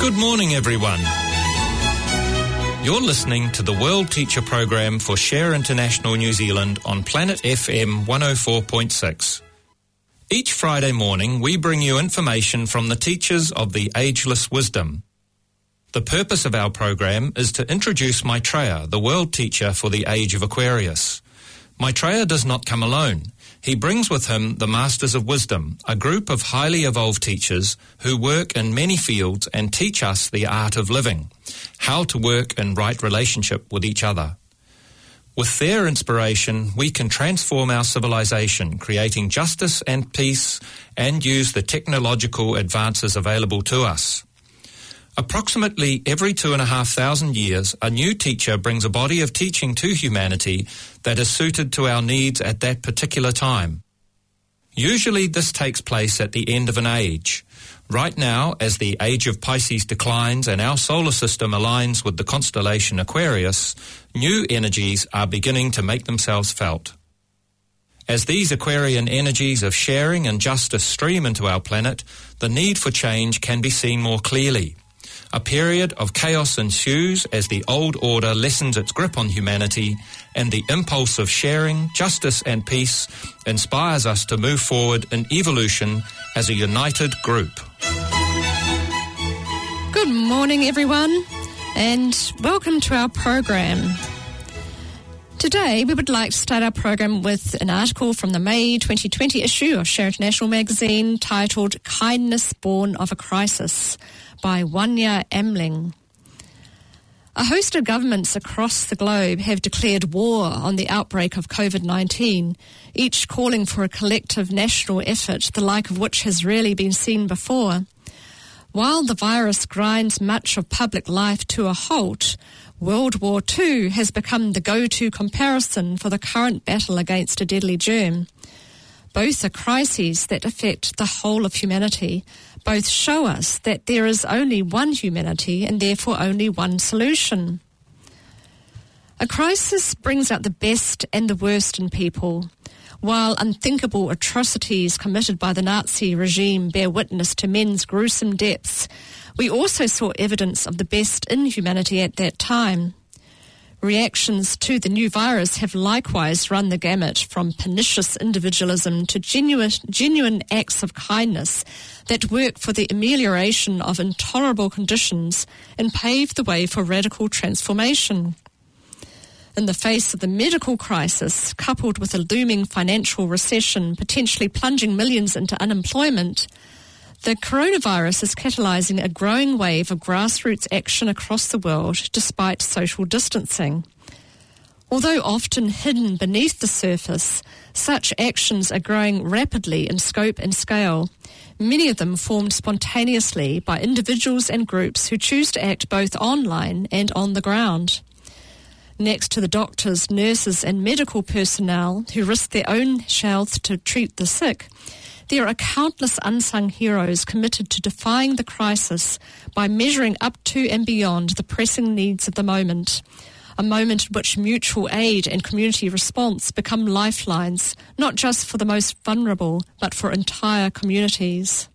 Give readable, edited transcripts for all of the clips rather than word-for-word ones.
Good morning, everyone. You're listening to the World Teacher Program for Share International New Zealand on Planet FM 104.6. Each Friday morning, we bring you information from the teachers of the Ageless Wisdom. The purpose of our program is to introduce Maitreya, the world teacher for the age of Aquarius. Maitreya does not come alone. He brings with him the Masters of Wisdom, a group of highly evolved teachers who work in many fields and teach us the art of living, how to work in right relationship with each other. With their inspiration, we can transform our civilization, creating justice and peace, and use the technological advances available to us. Approximately every 2,500 years, a new teacher brings a body of teaching to humanity that is suited to our needs at that particular time. Usually this takes place at the end of an age. Right now, as the age of Pisces declines and our solar system aligns with the constellation Aquarius, new energies are beginning to make themselves felt. As these Aquarian energies of sharing and justice stream into our planet, the need for change can be seen more clearly. A period of chaos ensues as the old order lessens its grip on humanity, and the impulse of sharing, justice and peace inspires us to move forward in evolution as a united group. Good morning, everyone, and welcome to our program. Today, we would like to start our program with an article from the May 2020 issue of Share International magazine titled Kindness Born of a Crisis by Wanya Amling. A host of governments across the globe have declared war on the outbreak of COVID-19, each calling for a collective national effort, the like of which has rarely been seen before. While the virus grinds much of public life to a halt, World War II has become the go-to comparison for the current battle against a deadly germ. Both are crises that affect the whole of humanity. Both show us that there is only one humanity and therefore only one solution. A crisis brings out the best and the worst in people. While unthinkable atrocities committed by the Nazi regime bear witness to men's gruesome depths, we also saw evidence of the best in humanity at that time. Reactions to the new virus have likewise run the gamut from pernicious individualism to genuine acts of kindness that work for the amelioration of intolerable conditions and pave the way for radical transformation. In the face of the medical crisis, coupled with a looming financial recession potentially plunging millions into unemployment, the coronavirus is catalysing a growing wave of grassroots action across the world despite social distancing. Although often hidden beneath the surface, such actions are growing rapidly in scope and scale, many of them formed spontaneously by individuals and groups who choose to act both online and on the ground. Next to the doctors, nurses and medical personnel who risk their own health to treat the sick, there are countless unsung heroes committed to defying the crisis by measuring up to and beyond the pressing needs of the moment, a moment in which mutual aid and community response become lifelines, not just for the most vulnerable, but for entire communities.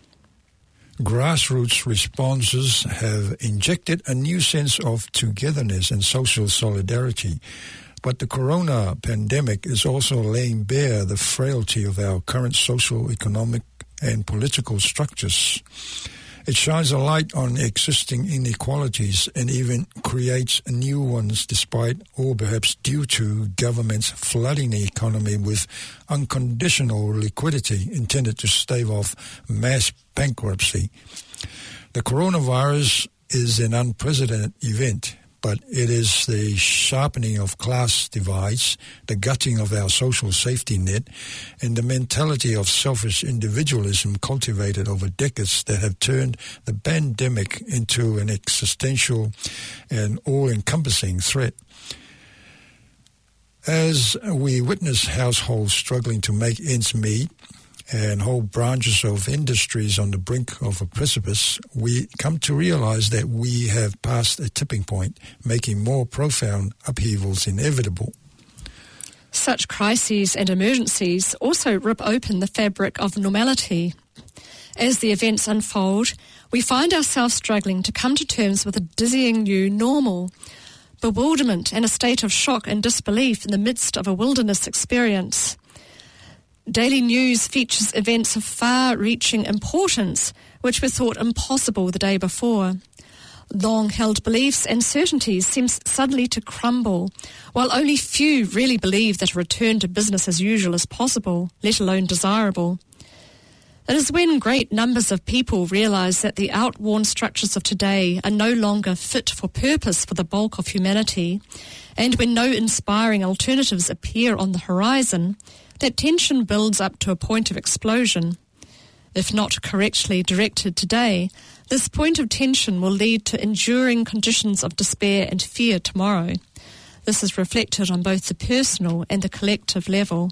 Grassroots responses have injected a new sense of togetherness and social solidarity. But the corona pandemic is also laying bare the frailty of our current social, economic, and political structures. It shines a light on existing inequalities and even creates new ones despite, or perhaps due to, governments flooding the economy with unconditional liquidity intended to stave off mass bankruptcy. The coronavirus is an unprecedented event, but it is the sharpening of class divides, the gutting of our social safety net, and the mentality of selfish individualism cultivated over decades that have turned the pandemic into an existential and all-encompassing threat. As we witness households struggling to make ends meet, and whole branches of industries on the brink of a precipice, we come to realize that we have passed a tipping point, making more profound upheavals inevitable. Such crises and emergencies also rip open the fabric of normality. As the events unfold, we find ourselves struggling to come to terms with a dizzying new normal, bewilderment and a state of shock and disbelief in the midst of a wilderness experience. Daily news features events of far-reaching importance which were thought impossible the day before. Long-held beliefs and certainties seem suddenly to crumble, while only few really believe that a return to business as usual is possible, let alone desirable. It is when great numbers of people realise that the outworn structures of today are no longer fit for purpose for the bulk of humanity, and when no inspiring alternatives appear on the horizon, that tension builds up to a point of explosion. If not correctly directed today, this point of tension will lead to enduring conditions of despair and fear tomorrow. This is reflected on both the personal and the collective level.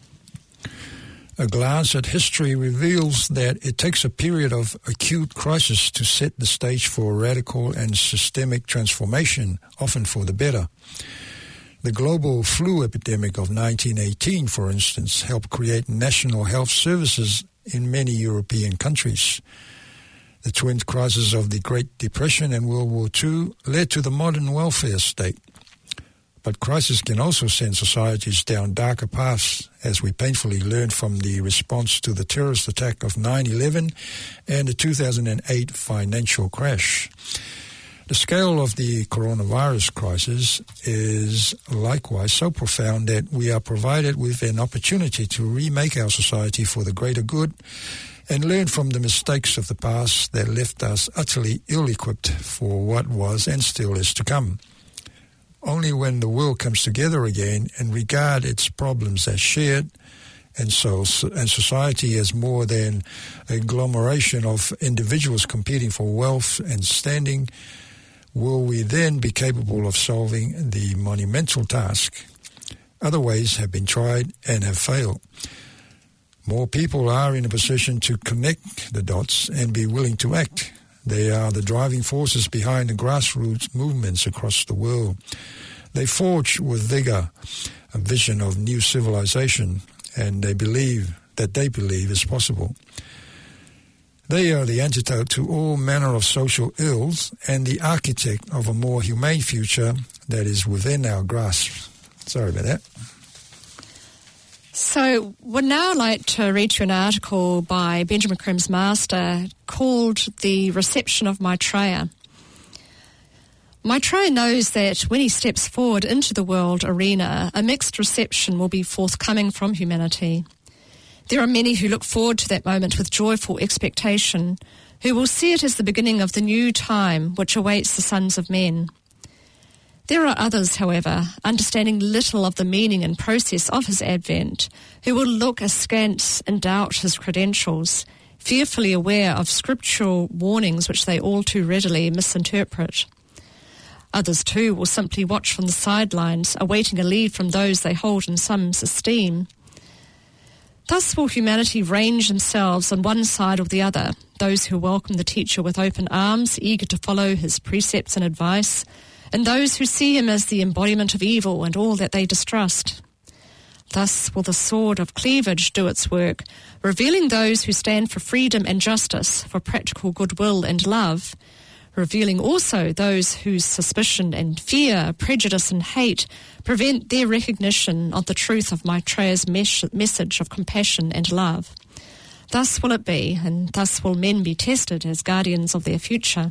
A glance at history reveals that it takes a period of acute crisis to set the stage for radical and systemic transformation, often for the better. The global flu epidemic of 1918, for instance, helped create national health services in many European countries. The twin crises of the Great Depression and World War II led to the modern welfare state. But crisis can also send societies down darker paths, as we painfully learned from the response to the terrorist attack of 9/11 and the 2008 financial crash. The scale of the coronavirus crisis is likewise so profound that we are provided with an opportunity to remake our society for the greater good and learn from the mistakes of the past that left us utterly ill-equipped for what was and still is to come. Only when the world comes together again and regard its problems as shared, and society as more than an agglomeration of individuals competing for wealth and standing, will we then be capable of solving the monumental task. Other ways have been tried and have failed. More people are in a position to connect the dots and be willing to act. They are the driving forces behind the grassroots movements across the world. They forge with vigor a vision of new civilization, and they believe is possible. They are the antidote to all manner of social ills and the architect of a more humane future that is within our grasp. Sorry about that. So would now like to read you an article by Benjamin Crimm's master called The Reception of Maitreya. Maitreya knows that when he steps forward into the world arena, a mixed reception will be forthcoming from humanity. There are many who look forward to that moment with joyful expectation, who will see it as the beginning of the new time which awaits the sons of men. There are others, however, understanding little of the meaning and process of his advent, who will look askance and doubt his credentials, fearfully aware of scriptural warnings which they all too readily misinterpret. Others, too, will simply watch from the sidelines, awaiting a lead from those they hold in some esteem. Thus will humanity range themselves on one side or the other, those who welcome the teacher with open arms, eager to follow his precepts and advice, and those who see him as the embodiment of evil and all that they distrust. Thus will the sword of cleavage do its work, revealing those who stand for freedom and justice, for practical goodwill and love, revealing also those whose suspicion and fear, prejudice and hate prevent their recognition of the truth of Maitreya's message of compassion and love. Thus will it be, and thus will men be tested as guardians of their future.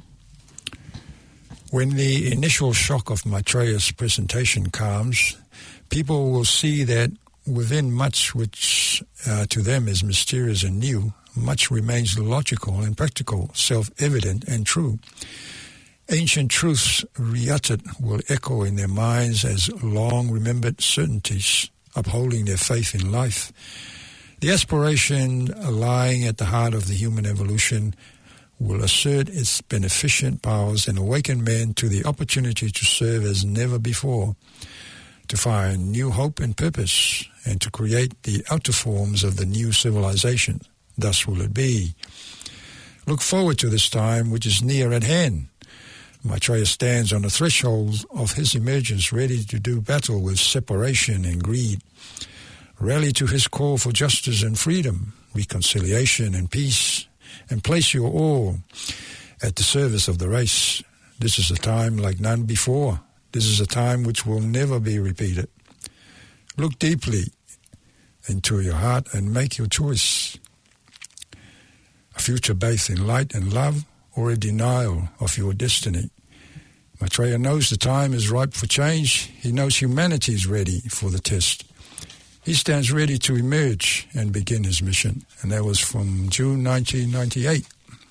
When the initial shock of Maitreya's presentation calms, people will see that within much which to them is mysterious and new, much remains logical and practical, self-evident and true. Ancient truths reuttered will echo in their minds as long-remembered certainties, upholding their faith in life. The aspiration lying at the heart of the human evolution will assert its beneficent powers and awaken men to the opportunity to serve as never before, to find new hope and purpose, and to create the outer forms of the new civilization. Thus will it be. Look forward to this time which is near at hand. Maitreya stands on the threshold of his emergence, ready to do battle with separation and greed. Rally to his call for justice and freedom, reconciliation and peace, and place your all at the service of the race. This is a time like none before. This is a time which will never be repeated. Look deeply into your heart and make your choice. A future based in light and love, or a denial of your destiny. Maitreya knows the time is ripe for change. He knows humanity is ready for the test. He stands ready to emerge and begin his mission. And that was from June 1998.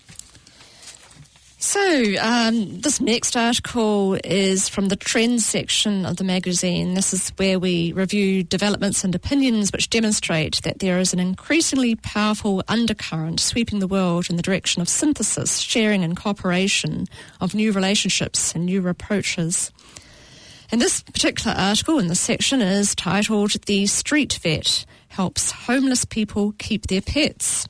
So, this next article is from the Trends section of the magazine. This is where we review developments and opinions which demonstrate that there is an increasingly powerful undercurrent sweeping the world in the direction of synthesis, sharing and cooperation of new relationships and new approaches. And this particular article in this section is titled "The Street Vet Helps Homeless People Keep Their Pets."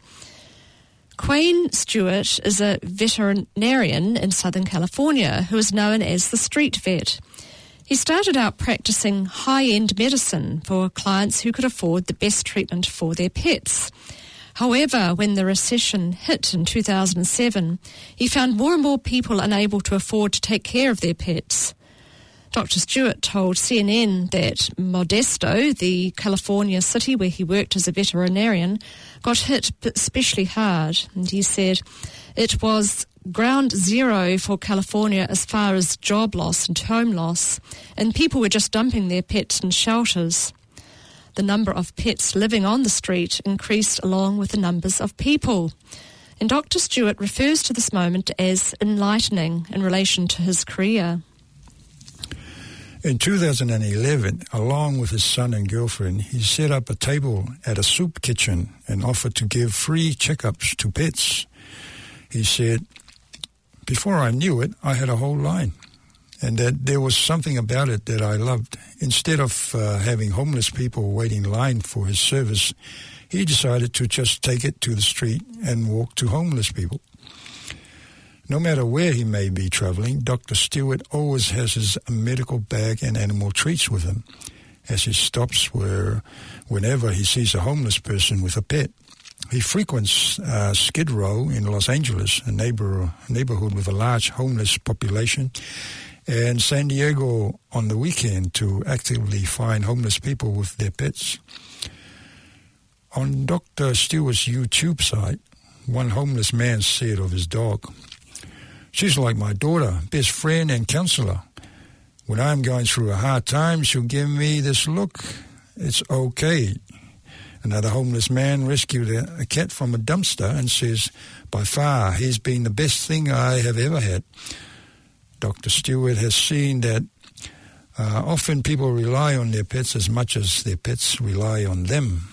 Quayne Stewart is a veterinarian in Southern California who is known as the Street Vet. He started out practicing high-end medicine for clients who could afford the best treatment for their pets. However, when the recession hit in 2007, he found more and more people unable to afford to take care of their pets. Dr. Stewart told CNN that Modesto, the California city where he worked as a veterinarian, got hit especially hard. And he said it was ground zero for California as far as job loss and home loss, and people were just dumping their pets in shelters. The number of pets living on the street increased along with the numbers of people. And Dr. Stewart refers to this moment as enlightening in relation to his career. In 2011, along with his son and girlfriend, he set up a table at a soup kitchen and offered to give free checkups to pets. He said, "Before I knew it, I had a whole line, and that there was something about it that I loved. Instead of having homeless people waiting in line for his service, he decided to just take it to the street and walk to homeless people." No matter where he may be traveling, Dr. Stewart always has his medical bag and animal treats with him as he stops whenever he sees a homeless person with a pet. He frequents Skid Row in Los Angeles, a neighborhood with a large homeless population, and San Diego on the weekend to actively find homeless people with their pets. On Dr. Stewart's YouTube site, one homeless man said of his dog, "She's like my daughter, best friend and counselor. When I'm going through a hard time, she'll give me this look. It's okay." Another homeless man rescued a cat from a dumpster and says, "By far, he's been the best thing I have ever had." Dr. Stewart has seen that often people rely on their pets as much as their pets rely on them.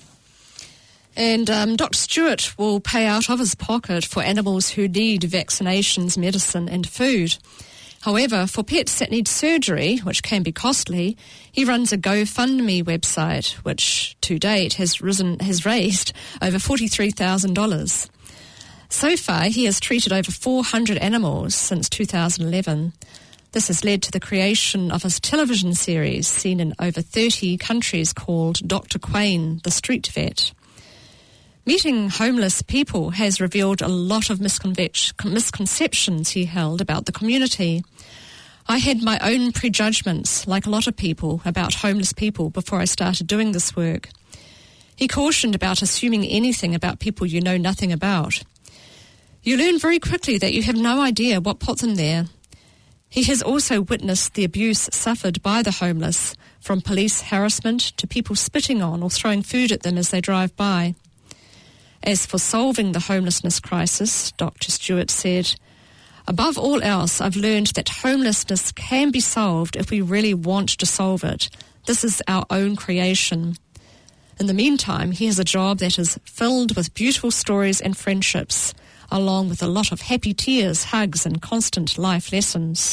And Dr. Stewart will pay out of his pocket for animals who need vaccinations, medicine and food. However, for pets that need surgery, which can be costly, he runs a GoFundMe website, which to date has raised over $43,000. So far, he has treated over 400 animals since 2011. This has led to the creation of a television series seen in over 30 countries called Dr. Quayne, the Street Vet. Meeting homeless people has revealed a lot of misconceptions he held about the community. "I had my own prejudgments, like a lot of people, about homeless people before I started doing this work." He cautioned about assuming anything about people you know nothing about. "You learn very quickly that you have no idea what put them there." He has also witnessed the abuse suffered by the homeless, from police harassment to people spitting on or throwing food at them as they drive by. As for solving the homelessness crisis, Dr. Stewart said, "Above all else, I've learned that homelessness can be solved if we really want to solve it. This is our own creation." In the meantime, he has a job that is filled with beautiful stories and friendships, along with a lot of happy tears, hugs, and constant life lessons.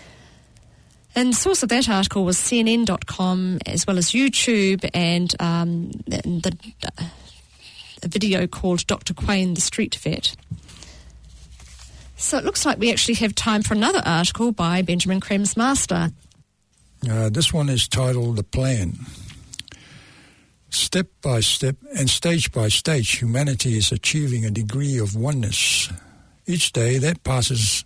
And the source of that article was CNN.com, as well as YouTube and a video called Dr. Quayne, the Street Vet. So it looks like we actually have time for another article by Benjamin Kremsmaster. This one is titled "The Plan." Step by step and stage by stage, humanity is achieving a degree of oneness. Each day that passes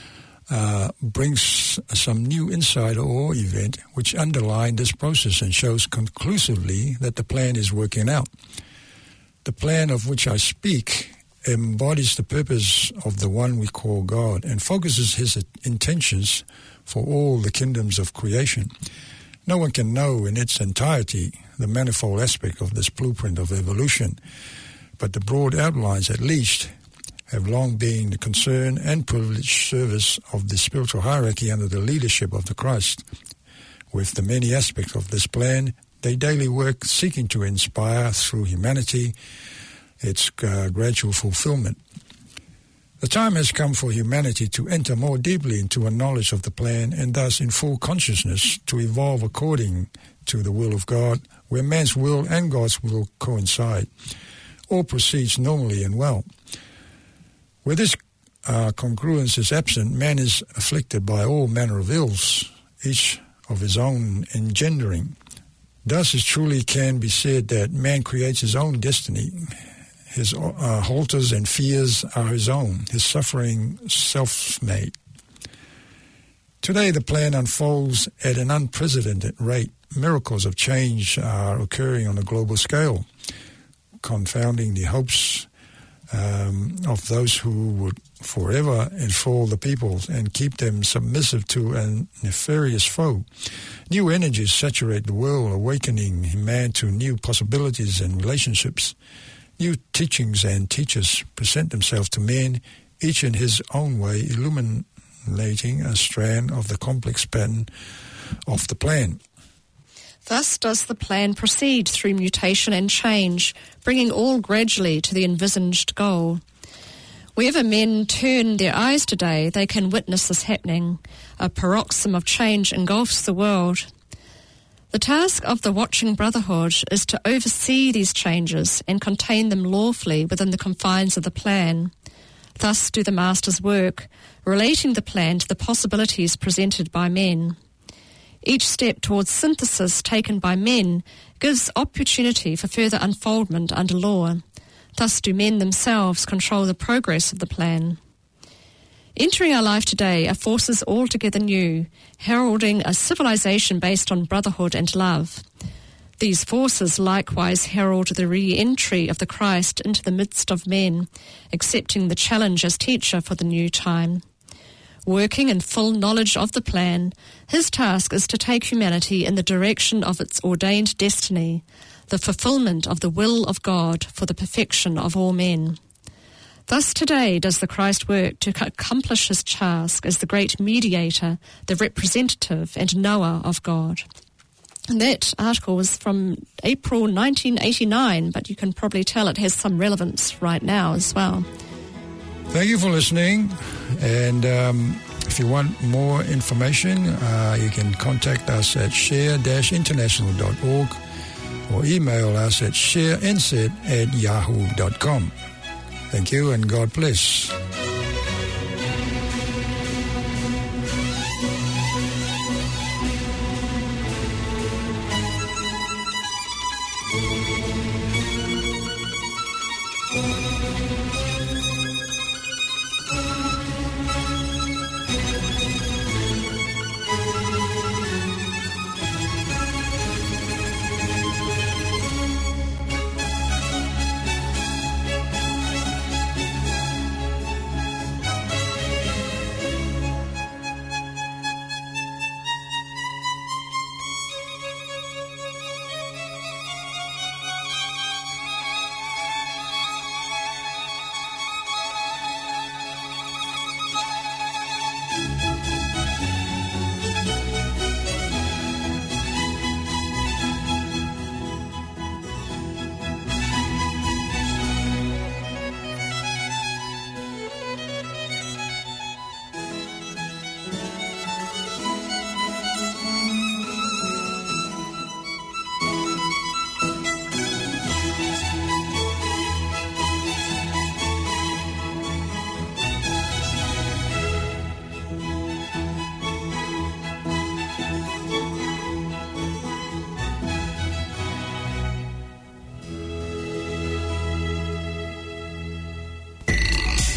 brings some new insight or event which underline this process and shows conclusively that the plan is working out. The plan of which I speak embodies the purpose of the one we call God and focuses his intentions for all the kingdoms of creation. No one can know in its entirety the manifold aspect of this blueprint of evolution, but the broad outlines at least have long been the concern and privileged service of the spiritual hierarchy under the leadership of the Christ. With the many aspects of this plan, they daily work seeking to inspire through humanity its gradual fulfillment. The time has come for humanity to enter more deeply into a knowledge of the plan and thus in full consciousness to evolve according to the will of God, where man's will and God's will coincide. All proceeds normally and well. Where this congruence is absent, man is afflicted by all manner of ills, each of his own engendering. Thus it truly can be said that man creates his own destiny. His halters and fears are his own, his suffering self-made. Today the plan unfolds at an unprecedented rate. Miracles of change are occurring on a global scale, confounding the hopes of those who would forever enthrall the peoples and keep them submissive to a nefarious foe. New energies saturate the world, awakening man to new possibilities and relationships. New teachings and teachers present themselves to men, each in his own way illuminating a strand of the complex pattern of the plan. Thus does the plan proceed through mutation and change, bringing all gradually to the envisaged goal. Wherever men turn their eyes today, they can witness this happening. A paroxysm of change engulfs the world. The task of the Watching Brotherhood is to oversee these changes and contain them lawfully within the confines of the plan. Thus do the Masters work, relating the plan to the possibilities presented by men. Each step towards synthesis taken by men gives opportunity for further unfoldment under law. Thus do men themselves control the progress of the plan. Entering our life today are forces altogether new, heralding a civilization based on brotherhood and love. These forces likewise herald the re-entry of the Christ into the midst of men, accepting the challenge as teacher for the new time. Working in full knowledge of the plan, his task is to take humanity in the direction of its ordained destiny, the fulfillment of the will of God for the perfection of all men. Thus today does the Christ work to accomplish his task as the great mediator, the representative and knower of God. And that article was from April 1989, but you can probably tell it has some relevance right now as well. Thank you for listening, and if you want more information, you can contact us at share-international.org or email us at sharenz@yahoo.com. Thank you and God bless.